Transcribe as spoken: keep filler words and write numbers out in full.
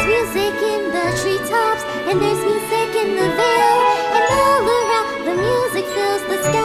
There's music in the treetops, and there's music in the vale, and all around the music fills the sky.